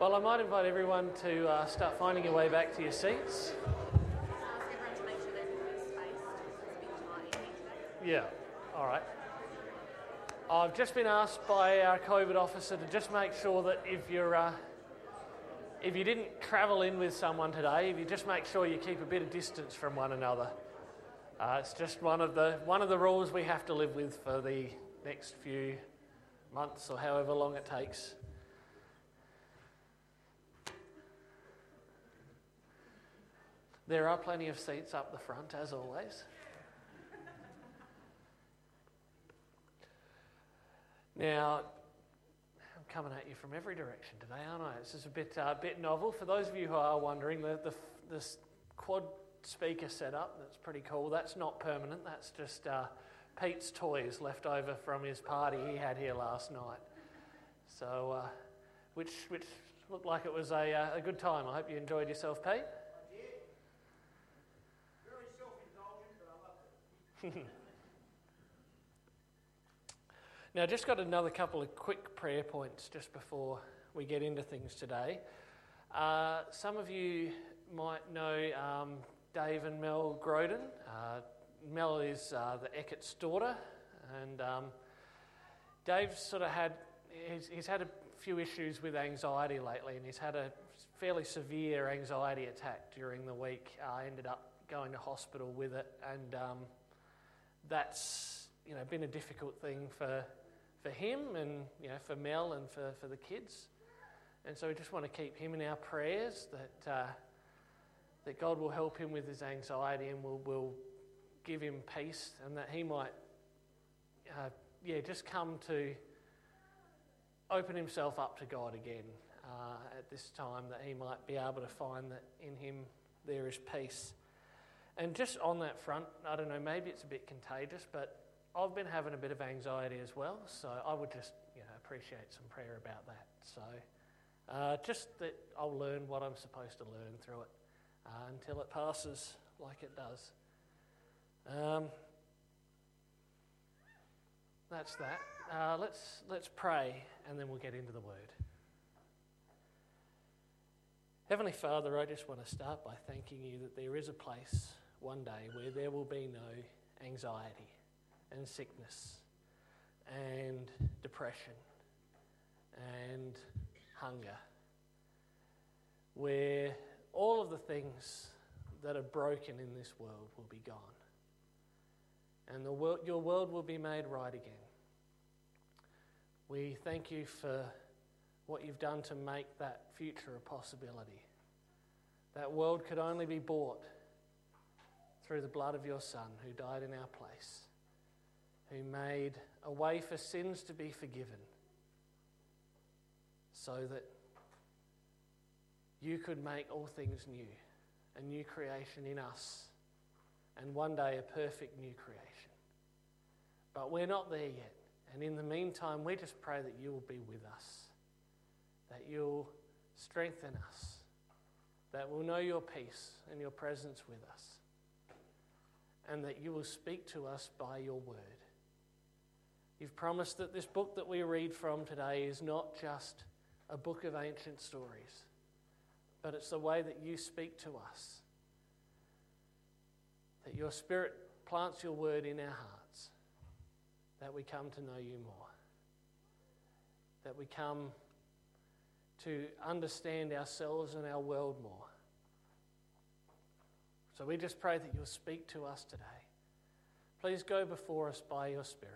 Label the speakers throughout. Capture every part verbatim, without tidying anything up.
Speaker 1: Well, I might invite everyone to uh, start finding your way back to your seats. Yeah, all right. I've just been asked by our COVID officer to just make sure that if you're, uh, if you didn't travel in with someone today, if you just make sure you keep a bit of distance from one another. Uh, it's just one of the one of the rules we have to live with for the next few months or however long it takes. There are plenty of seats up the front, as always. Now, I'm coming at you from every direction today, aren't I? This is a bit uh, bit novel. For those of you who are wondering, the, the this quad speaker setup, that's pretty cool. That's not permanent. That's just uh, Pete's toys left over from his party he had here last night. So, uh, which which looked like it was a, uh, a good time. I hope you enjoyed yourself, Pete. Now, just got another couple of quick prayer points just before we get into things today. Uh, some of you might know um, Dave and Mel Groden. Uh, Mel is uh, the Eckert's daughter, and um, Dave's sort of had he's, he's had a few issues with anxiety lately, and he's had a fairly severe anxiety attack during the week. Uh, ended up going to hospital with it, and um, that's you know been a difficult thing for for him and you know for Mel and for, for the kids. And so we just want to keep him in our prayers that uh, that God will help him with his anxiety and will will give him peace, and that he might uh, yeah just come to open himself up to God again uh, at this time, that he might be able to find that in him there is peace. And just on that front, I don't know, maybe it's a bit contagious, but I've been having a bit of anxiety as well, so I would just, you know, appreciate some prayer about that. So uh, just that I'll learn what I'm supposed to learn through it uh, until it passes like it does. Um, that's that. Uh, let's let's pray, and then we'll get into the Word. Heavenly Father, I just want to start by thanking you that there is a place one day where there will be no anxiety and sickness and depression and hunger, where all of the things that are broken in this world will be gone, and the world, your world will be made right again. We thank you for what you've done to make that future a possibility. That world could only be bought through the blood of your Son, who died in our place, who made a way for sins to be forgiven, so that you could make all things new, a new creation in us, and one day a perfect new creation. But we're not there yet, and in the meantime we just pray that you will be with us, that you'll strengthen us, that we'll know your peace and your presence with us, and that you will speak to us by your word. You've promised that this book that we read from today is not just a book of ancient stories, but it's the way that you speak to us, that your Spirit plants your word in our hearts, that we come to know you more, that we come to understand ourselves and our world more. So we just pray that you'll speak to us today. Please go before us by your Spirit,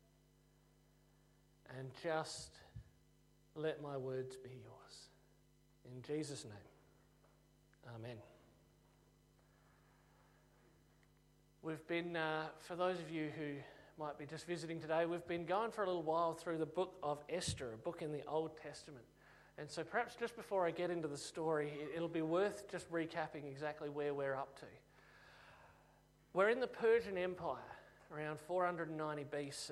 Speaker 1: and just let my words be yours. In Jesus' name, amen. We've been, uh, for those of you who might be just visiting today, we've been going for a little while through the book of Esther, a book in the Old Testament. And so perhaps just before I get into the story, it'll be worth just recapping exactly where we're up to. We're in the Persian Empire, around four hundred ninety B C.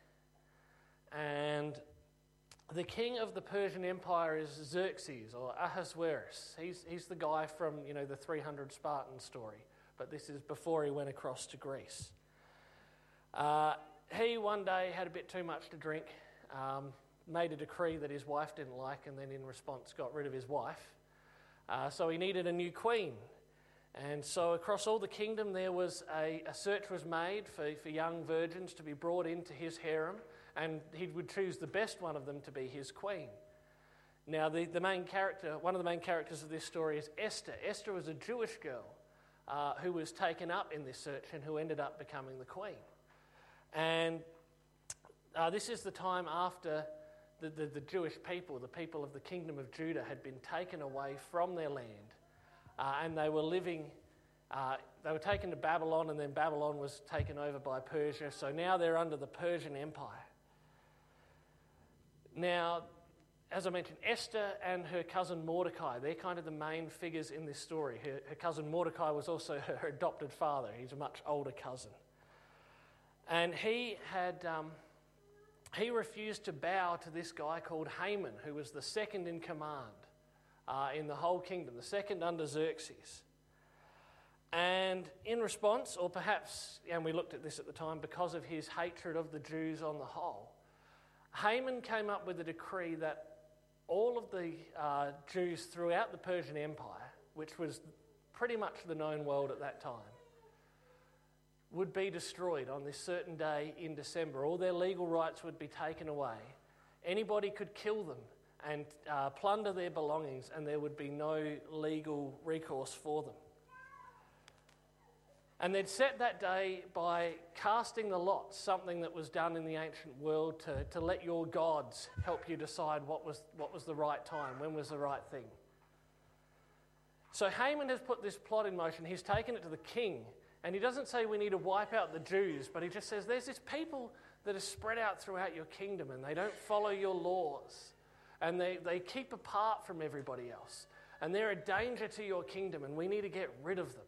Speaker 1: And the king of the Persian Empire is Xerxes, or Ahasuerus. He's, he's the guy from, you know, the three hundred Spartan story. But this is before he went across to Greece. Uh, he one day had a bit too much to drink, um, made a decree that his wife didn't like, and then in response got rid of his wife. Uh, so he needed a new queen. And so across all the kingdom there was a, a search was made for, for young virgins to be brought into his harem, and he would choose the best one of them to be his queen. Now the, the main character, one of the main characters of this story is Esther. Esther was a Jewish girl uh, who was taken up in this search and who ended up becoming the queen. And uh, this is the time after the, the, the Jewish people, the people of the kingdom of Judah, had been taken away from their land. Uh, and they were living, uh, they were taken to Babylon, and then Babylon was taken over by Persia. So now they're under the Persian Empire. Now, as I mentioned, Esther and her cousin Mordecai, they're kind of the main figures in this story. Her, her cousin Mordecai was also her adopted father. He's a much older cousin. And he had, um, he refused to bow to this guy called Haman, who was the second in command. Uh, in the whole kingdom, the second under Xerxes. And in response, or perhaps, and we looked at this at the time, because of his hatred of the Jews on the whole, Haman came up with a decree that all of the uh, Jews throughout the Persian Empire, which was pretty much the known world at that time, would be destroyed on this certain day in December. All their legal rights would be taken away. Anybody could kill them and uh, plunder their belongings, and there would be no legal recourse for them. And they'd set that day by casting the lots, something that was done in the ancient world to, to let your gods help you decide what was, what was the right time, when was the right thing. So Haman has put this plot in motion. He's taken it to the king, and he doesn't say we need to wipe out the Jews, but he just says there's this people that are spread out throughout your kingdom, and they don't follow your laws. And they, they keep apart from everybody else. And they're a danger to your kingdom, and we need to get rid of them.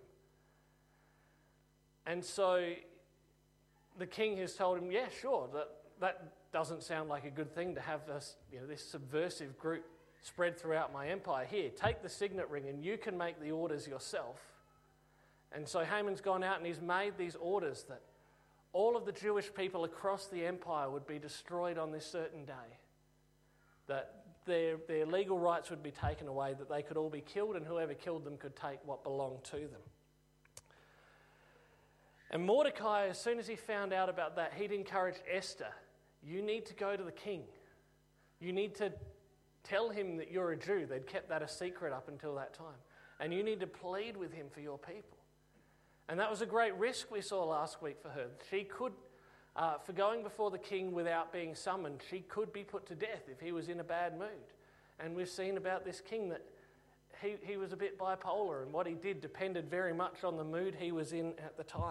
Speaker 1: And so the king has told him, yeah, sure, that, that doesn't sound like a good thing to have this, you know, this subversive group spread throughout my empire. Here, take the signet ring, and you can make the orders yourself. And so Haman's gone out and he's made these orders that all of the Jewish people across the empire would be destroyed on this certain day. That their, their legal rights would be taken away, that they could all be killed, and whoever killed them could take what belonged to them. And Mordecai, as soon as he found out about that, he'd encouraged Esther, you need to go to the king. You need to tell him that you're a Jew. They'd kept that a secret up until that time. And you need to plead with him for your people. And that was a great risk we saw last week for her. She could... Uh, for going before the king without being summoned, she could be put to death if he was in a bad mood. And we've seen about this king that he, he was a bit bipolar, and what he did depended very much on the mood he was in at the time.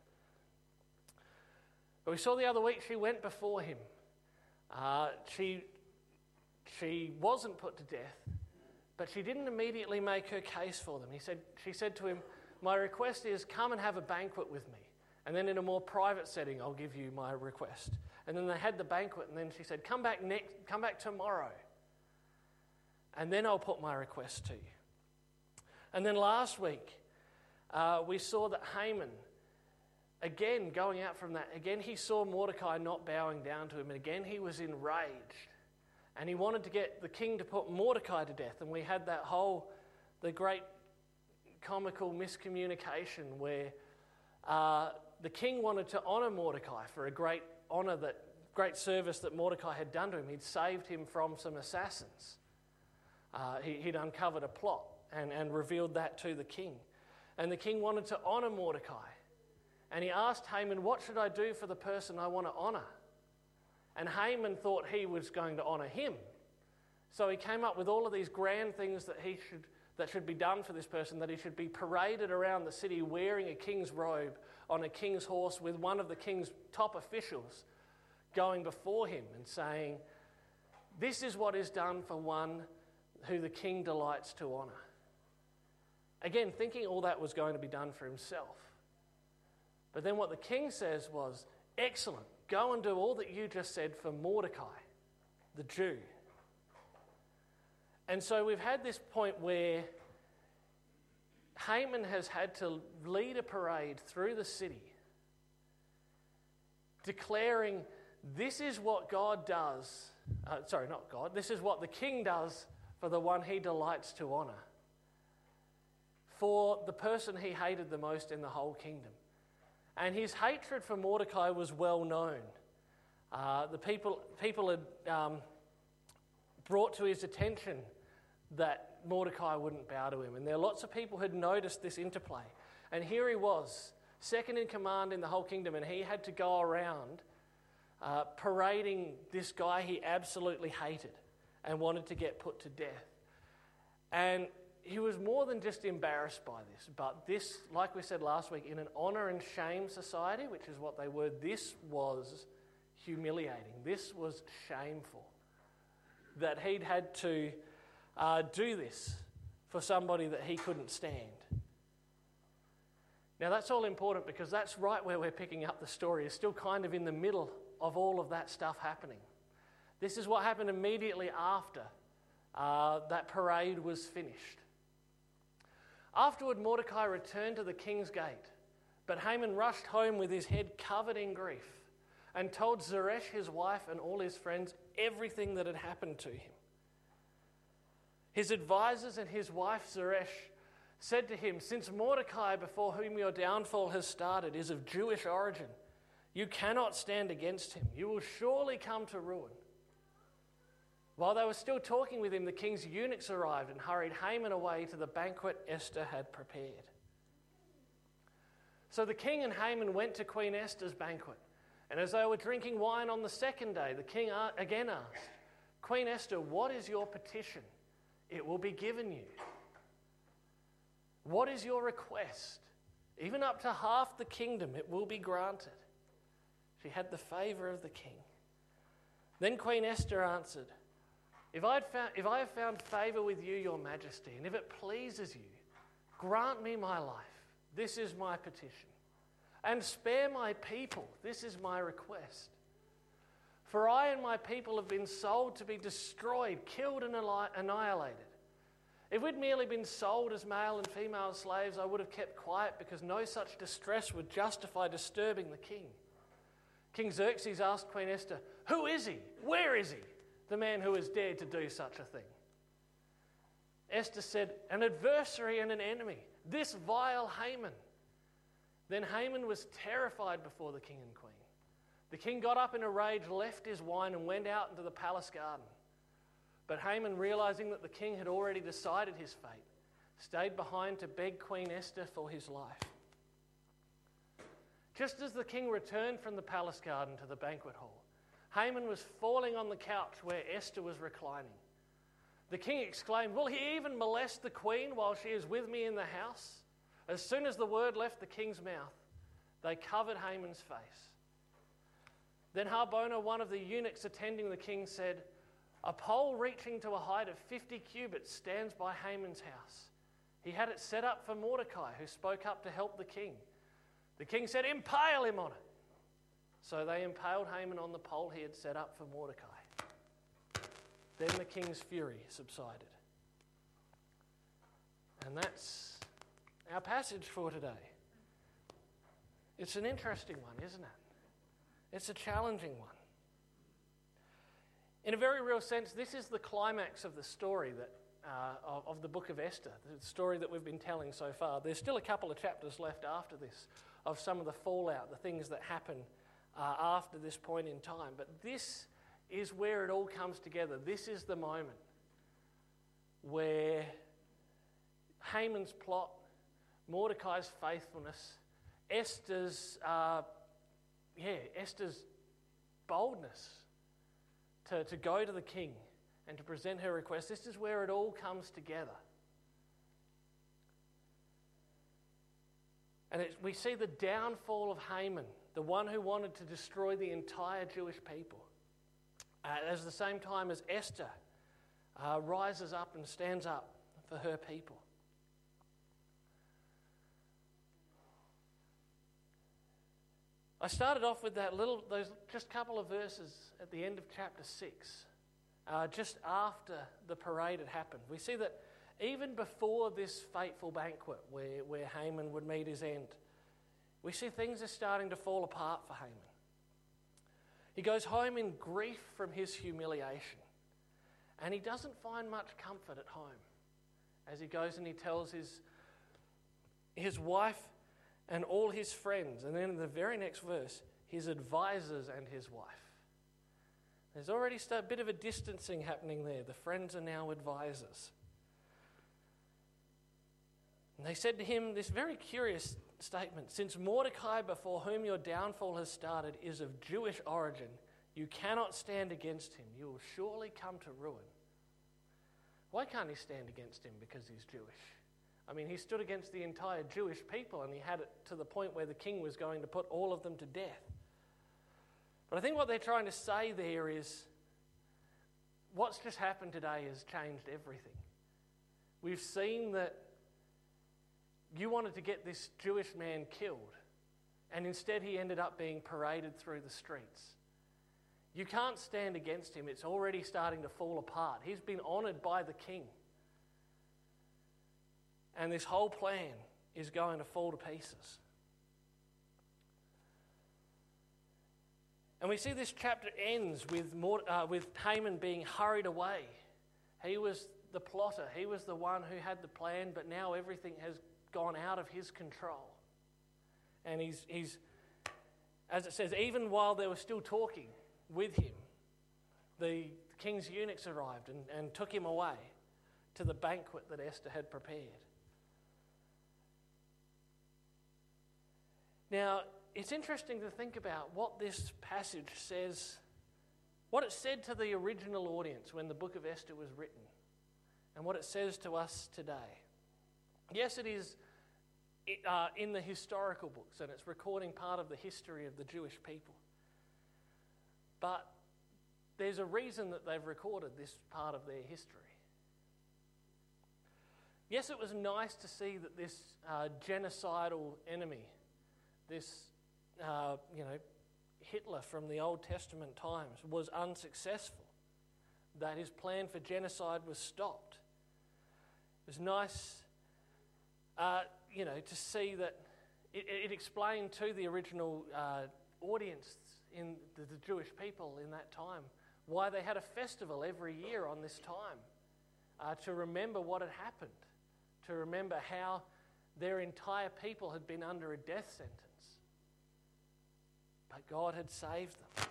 Speaker 1: But we saw the other week she went before him. Uh, she, she wasn't put to death, but she didn't immediately make her case for them. He said, she said to him, my request is come and have a banquet with me. And then in a more private setting, I'll give you my request. And then they had the banquet, and then she said, come back next, come back tomorrow. And then I'll put my request to you. And then last week, uh, we saw that Haman, again, going out from that, again he saw Mordecai not bowing down to him, and again he was enraged. And he wanted to get the king to put Mordecai to death. And we had that whole, the great comical miscommunication where uh, the king wanted to honour Mordecai for a great honour, that great service that Mordecai had done to him. He'd saved him from some assassins. Uh, he, he'd uncovered a plot and, and revealed that to the king. And the king wanted to honour Mordecai. And he asked Haman, what should I do for the person I want to honour? And Haman thought he was going to honour him. So he came up with all of these grand things that he should that should be done for this person, that he should be paraded around the city wearing a king's robe on a king's horse with one of the king's top officials going before him and saying, this is what is done for one who the king delights to honour. Again, thinking all that was going to be done for himself. But then what the king says was, excellent, go and do all that you just said for Mordecai, the Jew. And so we've had this point where Haman has had to lead a parade through the city, declaring This is what God does, uh, sorry, not God, this is what the king does for the one he delights to honour, for the person he hated the most in the whole kingdom. And his hatred for Mordecai was well known. Uh, the people, people had um, brought to his attention that Mordecai wouldn't bow to him. And there are lots of people who had noticed this interplay. And here he was, second in command in the whole kingdom, and he had to go around uh, parading this guy he absolutely hated and wanted to get put to death. And he was more than just embarrassed by this, but this, like we said last week, in an honour and shame society, which is what they were, this was humiliating. This was shameful that he'd had to uh, do this for somebody that he couldn't stand. Now that's all important because that's right where we're picking up the story. It's still kind of in the middle of all of that stuff happening. This is what happened immediately after uh, that parade was finished. Afterward, Mordecai returned to the king's gate, but Haman rushed home with his head covered in grief and told Zeresh, his wife, and all his friends everything that had happened to him. His advisors and his wife Zeresh said to him, "Since Mordecai, before whom your downfall has started, is of Jewish origin, you cannot stand against him. You will surely come to ruin." While they were still talking with him, the king's eunuchs arrived and hurried Haman away to the banquet Esther had prepared. So the king and Haman went to Queen Esther's banquet, and as they were drinking wine on the second day, the king again asked, "Queen Esther, what is your petition? It will be given you. What is your request? Even up to half the kingdom, it will be granted." She had the favour of the king. Then Queen Esther answered, If I, had found, if I have found favour with you, your majesty, and if it pleases you, grant me my life. This is my petition. And spare my people. This is my request. For I and my people have been sold to be destroyed, killed and annihilated. If we'd merely been sold as male and female slaves, I would have kept quiet because no such distress would justify disturbing the king. King Xerxes asked Queen Esther, "Who is he? Where is he? The man who has dared to do such a thing?" Esther said, "An adversary and an enemy, this vile Haman." Then Haman was terrified before the king and queen. The king got up in a rage, left his wine, and went out into the palace garden. But Haman, realizing that the king had already decided his fate, stayed behind to beg Queen Esther for his life. Just as the king returned from the palace garden to the banquet hall, Haman was falling on the couch where Esther was reclining. The king exclaimed, "Will he even molest the queen while she is with me in the house?" As soon as the word left the king's mouth, they covered Haman's face. Then Harbona, one of the eunuchs attending the king, said, "A pole reaching to a height of fifty cubits stands by Haman's house. He had it set up for Mordecai, who spoke up to help the king." The king said, "Impale him on it." So they impaled Haman on the pole he had set up for Mordecai. Then the king's fury subsided. And that's our passage for today. It's an interesting one, isn't it? It's a challenging one. In a very real sense, this is the climax of the story that uh, of, of the book of Esther, the story that we've been telling so far. There's still a couple of chapters left after this of some of the fallout, the things that happen uh, after this point in time. But this is where it all comes together. This is the moment where Haman's plot, Mordecai's faithfulness, Esther's, uh, yeah, Esther's boldness to, to go to the king and to present her request. This is where it all comes together. And it, we see the downfall of Haman, the one who wanted to destroy the entire Jewish people, uh, at the same time as Esther uh, rises up and stands up for her people. I started off with that little, those just couple of verses at the end of chapter six, uh, just after the parade had happened. We see that even before this fateful banquet where, where Haman would meet his end, we see things are starting to fall apart for Haman. He goes home in grief from his humiliation. And he doesn't find much comfort at home as he goes and he tells his, his wife and all his friends, and then in the very next verse, his advisors and his wife. There's already a bit of a distancing happening there. The friends are now advisors. And they said to him this very curious statement: since Mordecai, before whom your downfall has started, is of Jewish origin, you cannot stand against him. You will surely come to ruin. Why can't he stand against him? Because he's Jewish. I mean, he stood against the entire Jewish people, and he had it to the point where the king was going to put all of them to death. But I think what they're trying to say there is, what's just happened today has changed everything. We've seen that you wanted to get this Jewish man killed, and instead he ended up being paraded through the streets. You can't stand against him. It's already starting to fall apart. He's been honoured by the king. And this whole plan is going to fall to pieces. And we see this chapter ends with, Mord- uh, with Haman being hurried away. He was the plotter. He was the one who had the plan, but now everything has gone out of his control. And he's, he's, as it says, even while they were still talking with him, the king's eunuchs arrived and, and took him away to the banquet that Esther had prepared. Now, it's interesting to think about what this passage says, what it said to the original audience when the book of Esther was written, and what it says to us today. Yes, it is uh, in the historical books, and it's recording part of the history of the Jewish people. But there's a reason that they've recorded this part of their history. Yes, it was nice to see that this uh, genocidal enemy, this, uh, you know, Hitler from the Old Testament times, was unsuccessful, that his plan for genocide was stopped. It was nice, uh, you know, to see that it, it explained to the original uh, audience in the, the Jewish people in that time why they had a festival every year on this time, uh, to remember what had happened, to remember how their entire people had been under a death sentence. But God had saved them.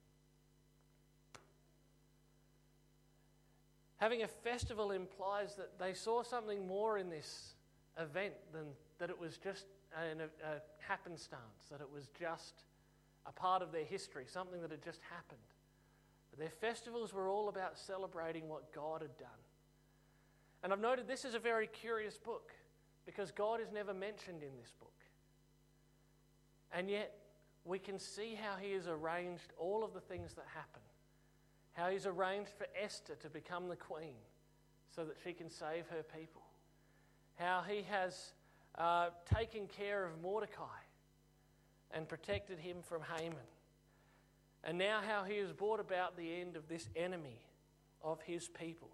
Speaker 1: Having a festival implies that they saw something more in this event than that it was just a, a happenstance, that it was just a part of their history, something that had just happened. But their festivals were all about celebrating what God had done. And I've noted this is a very curious book, because God is never mentioned in this book. And yet, we can see how he has arranged all of the things that happen. How he's arranged for Esther to become the queen so that she can save her people. How he has uh, taken care of Mordecai and protected him from Haman. And now how he has brought about the end of this enemy of his people.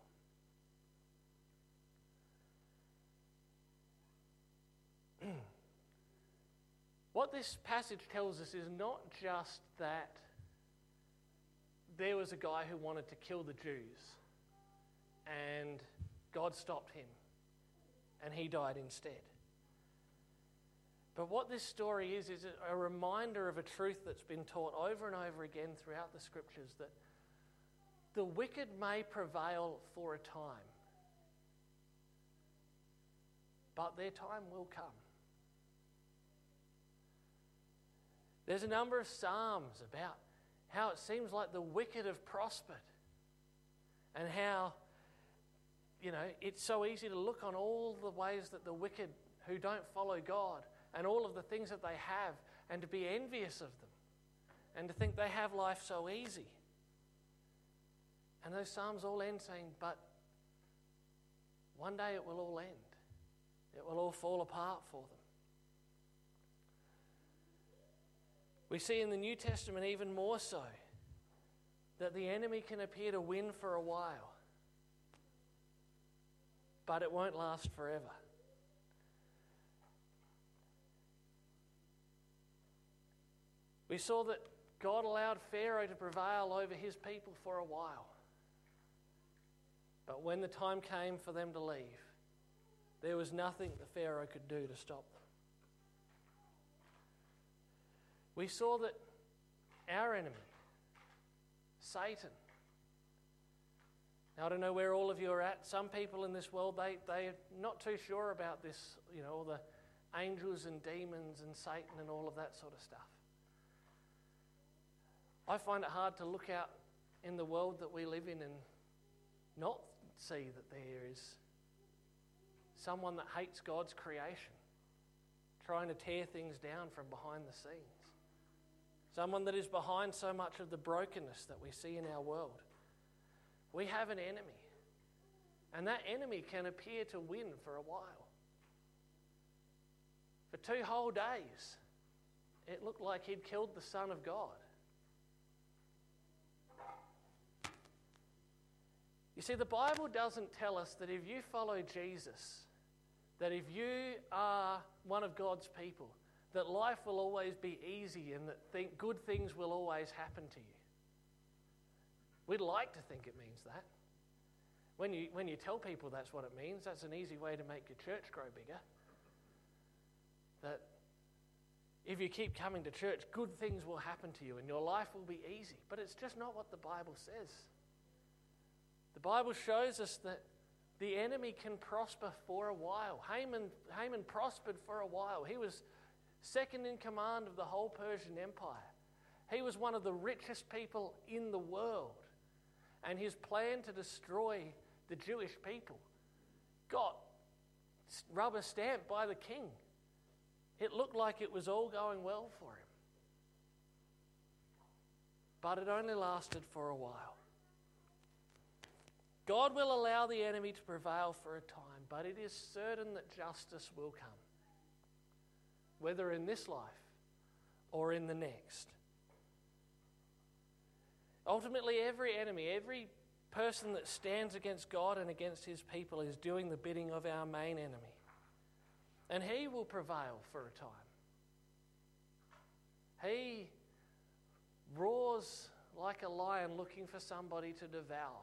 Speaker 1: What this passage tells us is not just that there was a guy who wanted to kill the Jews and God stopped him and he died instead. But what this story is, is a reminder of a truth that's been taught over and over again throughout the scriptures, that the wicked may prevail for a time, but their time will come. There's a number of psalms about how it seems like the wicked have prospered and how, you know, it's so easy to look on all the ways that the wicked who don't follow God and all of the things that they have and to be envious of them and to think they have life so easy. And those psalms all end saying, but one day it will all end. It will all fall apart for them. We see in the New Testament even more so that the enemy can appear to win for a while, but it won't last forever. We saw that God allowed Pharaoh to prevail over his people for a while. But when the time came for them to leave, there was nothing the Pharaoh could do to stop them. We saw that our enemy, Satan. Now, I don't know where all of you are at. Some people in this world, they, they're not too sure about this, you know, all the angels and demons and Satan and all of that sort of stuff. I find it hard to look out in the world that we live in and not see that there is someone that hates God's creation, trying to tear things down from behind the scenes. Someone that is behind so much of the brokenness that we see in our world. We have an enemy, and that enemy can appear to win for a while. For two whole days, it looked like he'd killed the Son of God. You see, the Bible doesn't tell us that if you follow Jesus, that if you are one of God's people, that life will always be easy and that th- good things will always happen to you. We'd like to think it means that. When you, when you tell people that's what it means, that's an easy way to make your church grow bigger. That if you keep coming to church, good things will happen to you and your life will be easy. But it's just not what the Bible says. The Bible shows us that the enemy can prosper for a while. Haman, Haman prospered for a while. He was second in command of the whole Persian Empire. He was one of the richest people in the world. And his plan to destroy the Jewish people got rubber stamped by the king. It looked like it was all going well for him. But it only lasted for a while. God will allow the enemy to prevail for a time, but it is certain that justice will come, whether in this life or in the next. Ultimately, every enemy, every person that stands against God and against his people is doing the bidding of our main enemy. And he will prevail for a time. He roars like a lion looking for somebody to devour.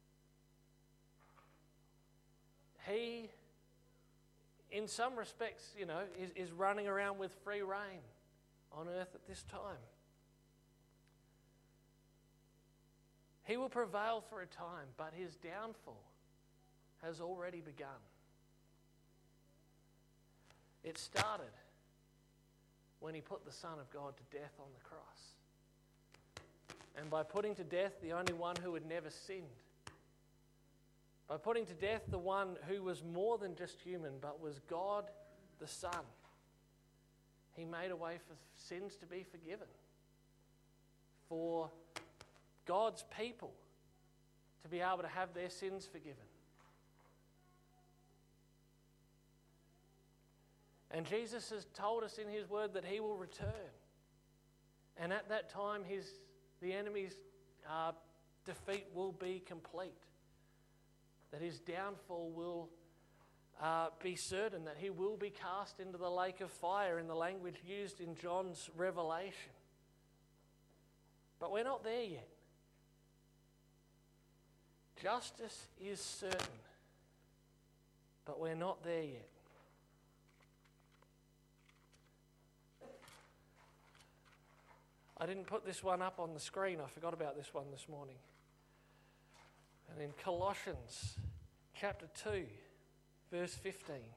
Speaker 1: He, in some respects, you know, is, is running around with free rein on earth at this time. He will prevail for a time, but his downfall has already begun. It started when he put the Son of God to death on the cross. And by putting to death the only one who had never sinned, by putting to death the one who was more than just human, but was God the Son, he made a way for sins to be forgiven, for God's people to be able to have their sins forgiven. And Jesus has told us in his word that he will return. And at that time, his the enemy's uh, defeat will be complete. That his downfall will uh, be certain, that he will be cast into the lake of fire in the language used in John's Revelation. But we're not there yet. Justice is certain, but we're not there yet. I didn't put this one up on the screen. I forgot about this one this morning. And in Colossians chapter two, verse fifteen,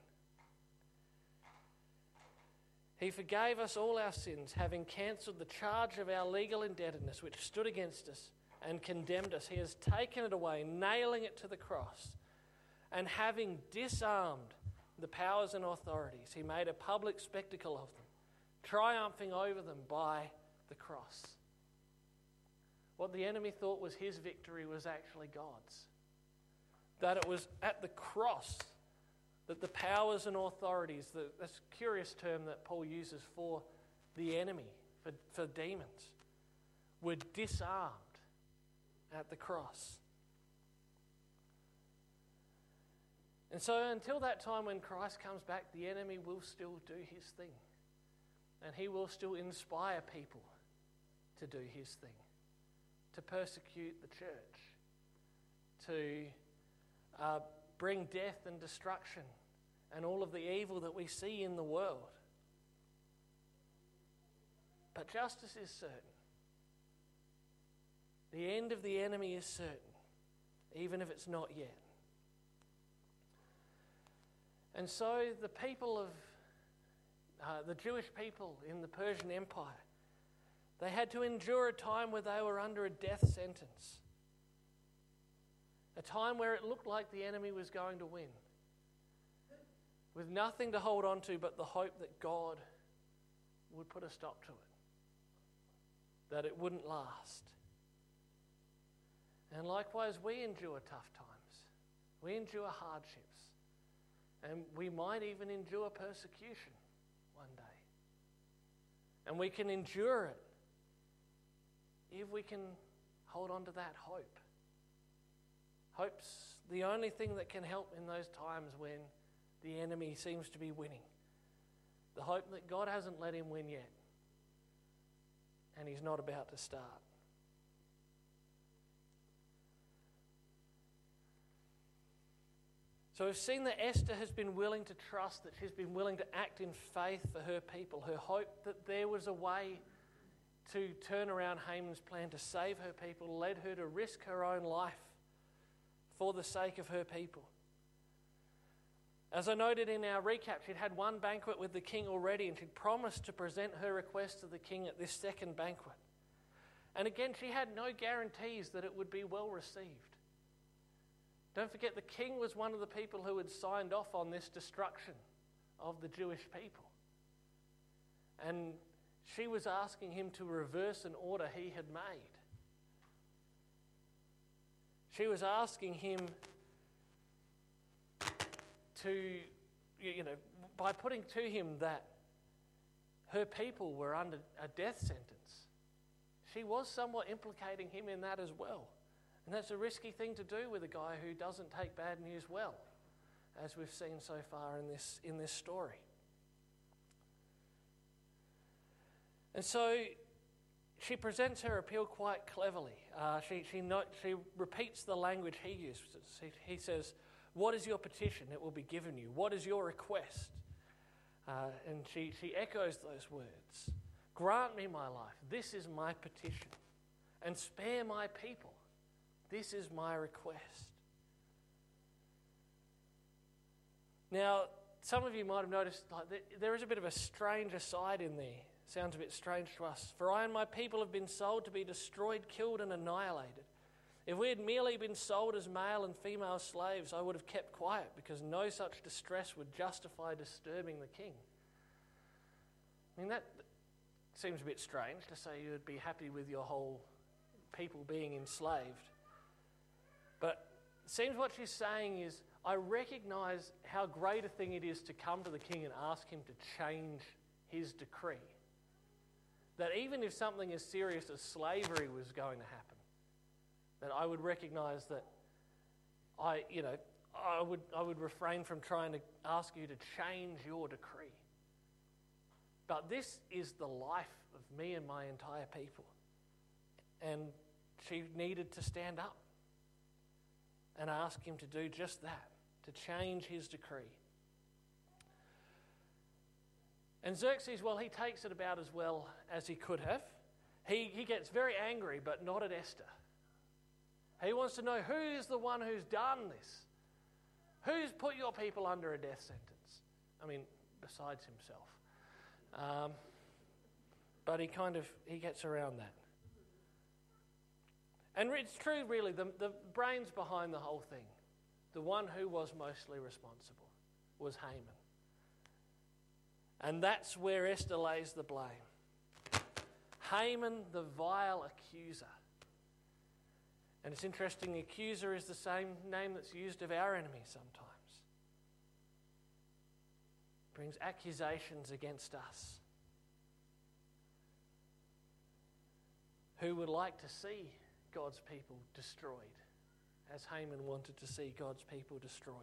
Speaker 1: he forgave us all our sins, having cancelled the charge of our legal indebtedness which stood against us and condemned us. He has taken it away, nailing it to the cross. And having disarmed the powers and authorities, he made a public spectacle of them, triumphing over them by the cross. What the enemy thought was his victory was actually God's. That it was at the cross that the powers and authorities, the, that's a curious term that Paul uses for the enemy, for, for demons, were disarmed at the cross. And so until that time when Christ comes back, the enemy will still do his thing. And he will still inspire people to do his thing, to persecute the church, to uh, bring death and destruction and all of the evil that we see in the world. But justice is certain. The end of the enemy is certain, even if it's not yet. And so the people of, uh, the Jewish people in the Persian Empire, they had to endure a time where they were under a death sentence. A time where it looked like the enemy was going to win, with nothing to hold on to but the hope that God would put a stop to it, that it wouldn't last. And likewise, we endure tough times. We endure hardships. And we might even endure persecution one day. And we can endure it if we can hold on to that hope. Hope's the only thing that can help in those times when the enemy seems to be winning. The hope that God hasn't let him win yet. And he's not about to start. So we've seen that Esther has been willing to trust, that she's been willing to act in faith for her people. Her hope that there was a way to turn around Haman's plan to save her people led her to risk her own life for the sake of her people. As I noted in our recap, she'd had one banquet with the king already, and she'd promised to present her request to the king at this second banquet. And again, she had no guarantees that it would be well received. Don't forget, the king was one of the people who had signed off on this destruction of the Jewish people. And she was asking him to reverse an order he had made. She was asking him to, you know, by putting to him that her people were under a death sentence, she was somewhat implicating him in that as well. And that's a risky thing to do with a guy who doesn't take bad news well, as we've seen so far in this in this story. And so she presents her appeal quite cleverly. Uh, she she not, she repeats the language he uses. He, he says, "What is your petition? It will be given you. What is your request?" Uh, and she, she echoes those words. "Grant me my life. This is my petition. And spare my people. This is my request." Now, some of you might have noticed like, there is a bit of a strange aside in there. Sounds a bit strange to us. "For I and my people have been sold to be destroyed, killed and annihilated. If we had merely been sold as male and female slaves, I would have kept quiet, because no such distress would justify disturbing the king." I mean, that seems a bit strange to say you would be happy with your whole people being enslaved. But it seems what she's saying is, I recognise how great a thing it is to come to the king and ask him to change his decree. That even if something as serious as slavery was going to happen, that I would recognise that I, you know, I would I would refrain from trying to ask you to change your decree. But this is the life of me and my entire people. And she needed to stand up and ask him to do just that, to change his decree. And Xerxes, well, he takes it about as well as he could have. He, he gets very angry, but not at Esther. He wants to know who is the one who's done this. Who's put your people under a death sentence? I mean, besides himself. Um, but he kind of, he gets around that. And it's true, really, the, the brains behind the whole thing, the one who was mostly responsible, was Haman. And that's where Esther lays the blame. Haman, the vile accuser. And it's interesting, accuser is the same name that's used of our enemy sometimes. Brings accusations against us. Who would like to see God's people destroyed, as Haman wanted to see God's people destroyed.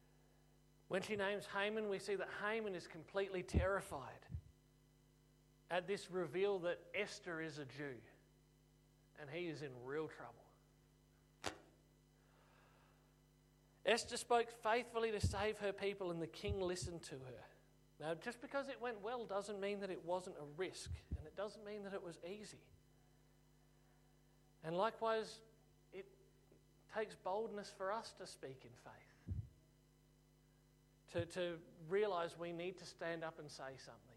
Speaker 1: When she names Haman, we see that Haman is completely terrified at this reveal that Esther is a Jew, and he is in real trouble. Esther spoke faithfully to save her people, and the king listened to her. Now, just because it went well doesn't mean that it wasn't a risk, and it doesn't mean that it was easy. And likewise, it takes boldness for us to speak in faith, to, to realise we need to stand up and say something,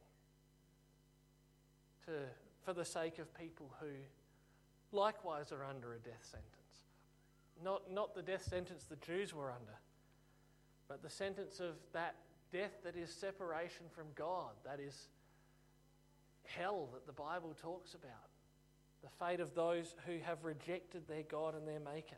Speaker 1: to, for the sake of people who likewise are under a death sentence. Not, not the death sentence the Jews were under, but the sentence of that death that is separation from God, that is hell that the Bible talks about, the fate of those who have rejected their God and their Maker.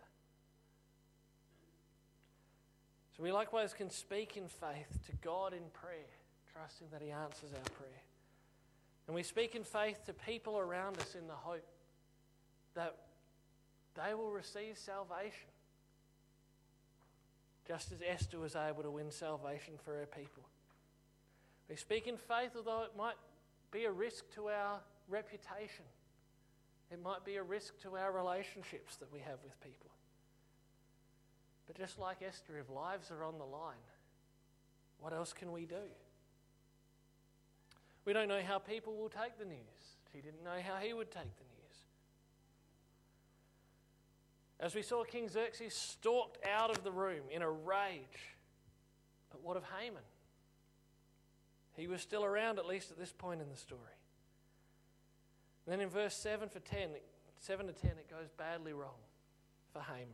Speaker 1: So we likewise can speak in faith to God in prayer, trusting that He answers our prayer. And we speak in faith to people around us in the hope that they will receive salvation, just as Esther was able to win salvation for her people. We speak in faith, although it might be a risk to our reputation. It might be a risk to our relationships that we have with people. But just like Esther, if lives are on the line, what else can we do? We don't know how people will take the news. She didn't know how he would take the news. As we saw, King Xerxes stalked out of the room in a rage. But what of Haman? He was still around, at least at this point in the story. And then in verse seven for ten, seven to ten, it goes badly wrong for Haman.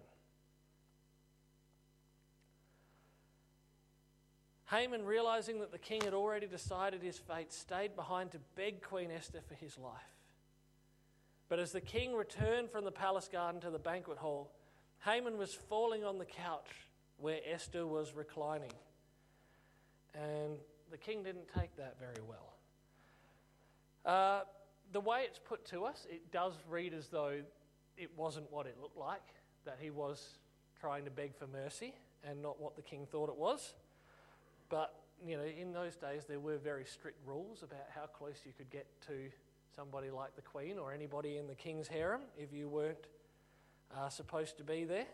Speaker 1: Haman, realising that the king had already decided his fate, stayed behind to beg Queen Esther for his life. But as the king returned from the palace garden to the banquet hall, Haman was falling on the couch where Esther was reclining. And the king didn't take that very well. Uh, the way it's put to us, it does read as though it wasn't what it looked like, that he was trying to beg for mercy and not what the king thought it was. But, you know, in those days there were very strict rules about how close you could get to somebody like the Queen or anybody in the king's harem if you weren't uh, supposed to be there.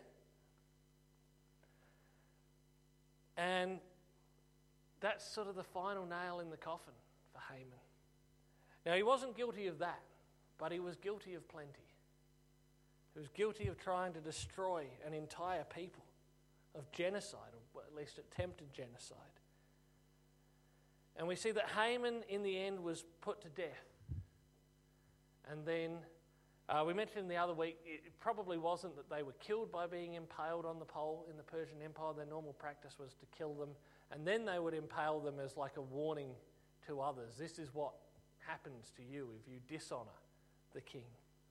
Speaker 1: And that's sort of the final nail in the coffin for Haman. Now, he wasn't guilty of that, but he was guilty of plenty. He was guilty of trying to destroy an entire people, of genocide, or at least attempted genocide. And we see that Haman, in the end, was put to death. And then, uh, we mentioned the other week, it probably wasn't that they were killed by being impaled on the pole in the Persian Empire. Their normal practice was to kill them, and then they would impale them as like a warning to others. This is what happens to you if you dishonour the king.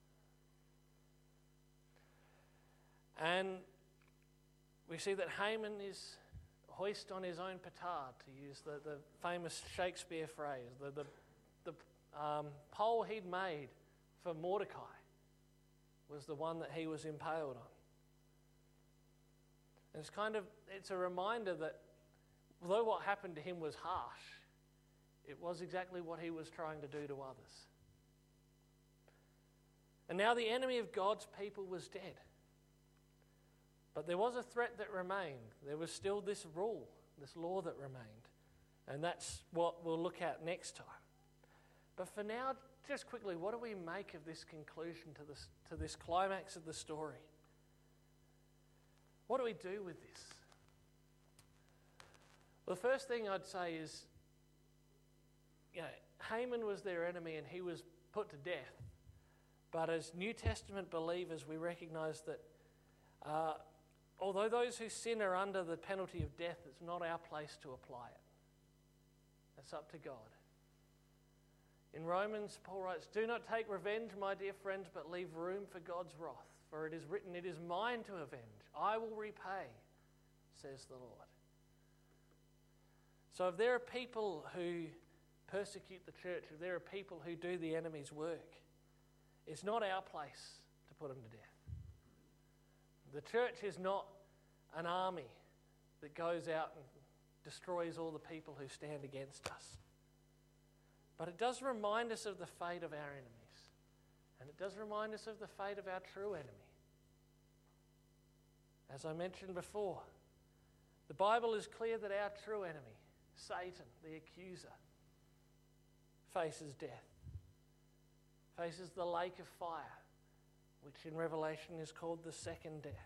Speaker 1: And we see that Haman is hoist on his own petard, to use the, the famous Shakespeare phrase. The, the, the um, pole he'd made for Mordecai was the one that he was impaled on. And it's kind of, it's a reminder that although what happened to him was harsh, it was exactly what he was trying to do to others. And now the enemy of God's people was dead. But there was a threat that remained. There was still this rule, this law that remained. And that's what we'll look at next time. But for now, just quickly, what do we make of this conclusion to this, to this climax of the story? What do we do with this? Well, the first thing I'd say is, you know, Haman was their enemy and he was put to death. But as New Testament believers, we recognise that uh, although those who sin are under the penalty of death, it's not our place to apply it. That's up to God. In Romans, Paul writes, "Do not take revenge, my dear friends, but leave room for God's wrath. For it is written, 'It is mine to avenge. I will repay,' says the Lord." So if there are people who persecute the church, if there are people who do the enemy's work, it's not our place to put them to death. The church is not an army that goes out and destroys all the people who stand against us. But it does remind us of the fate of our enemies. And it does remind us of the fate of our true enemy. As I mentioned before, the Bible is clear that our true enemy, Satan, the accuser, faces death, faces the lake of fire, which in Revelation is called the second death.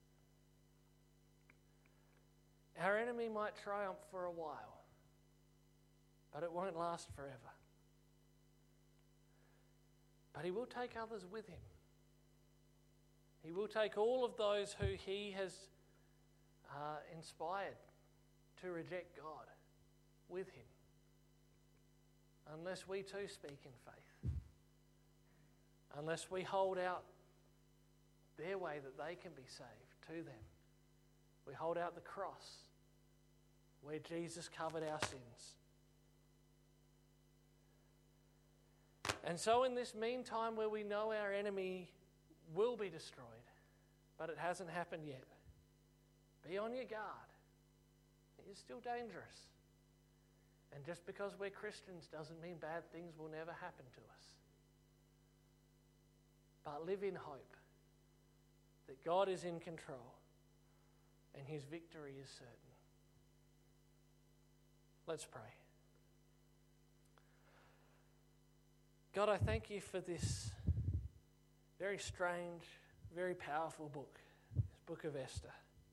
Speaker 1: Our enemy might triumph for a while, but it won't last forever. But he will take others with him. He will take all of those who he has uh, inspired to reject God with him, unless we too speak in faith, unless we hold out their way that they can be saved to them. We hold out the cross where Jesus covered our sins. And so in this meantime where we know our enemy will be destroyed, but it hasn't happened yet, be on your guard. It is still dangerous. And just because we're Christians doesn't mean bad things will never happen to us. But live in hope that God is in control and his victory is certain. Let's pray. God, I thank you for this very strange, very powerful book, this book of Esther.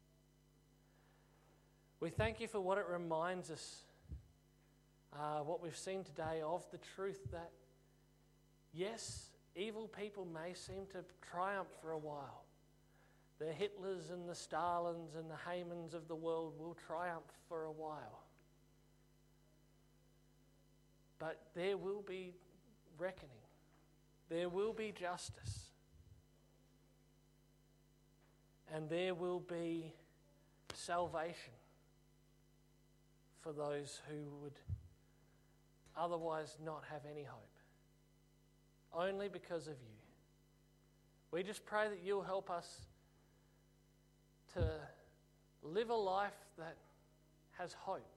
Speaker 1: We thank you for what it reminds us, uh, what we've seen today of the truth that, yes, evil people may seem to triumph for a while. The Hitlers and the Stalins and the Hamans of the world will triumph for a while. But there will be reckoning. There will be justice. And there will be salvation for those who would otherwise not have any hope. Only because of you. We just pray that you'll help us to live a life that has hope.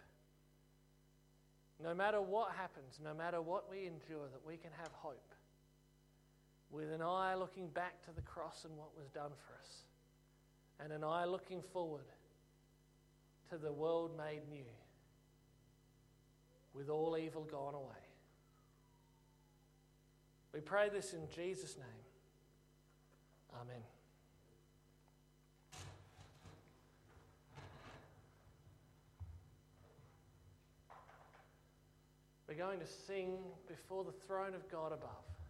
Speaker 1: No matter what happens, no matter what we endure, that we can have hope. With an eye looking back to the cross and what was done for us. And an eye looking forward to the world made new. With all evil gone away. We pray this in Jesus' name. Amen. We're going to sing before the throne of God above.